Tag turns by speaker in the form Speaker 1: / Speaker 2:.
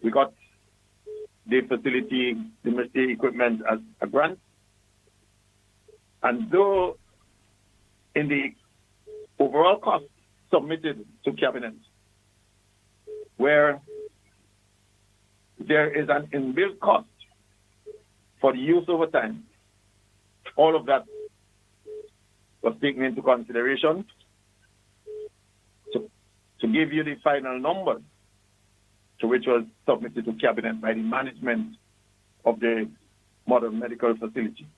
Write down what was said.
Speaker 1: We got the facility, the military equipment as a grant. And though in the overall cost submitted to Cabinet, where there is an inbuilt cost for the use over time, all of that was taken into consideration to give you the final number to which was submitted to Cabinet by the management of the modern medical facility.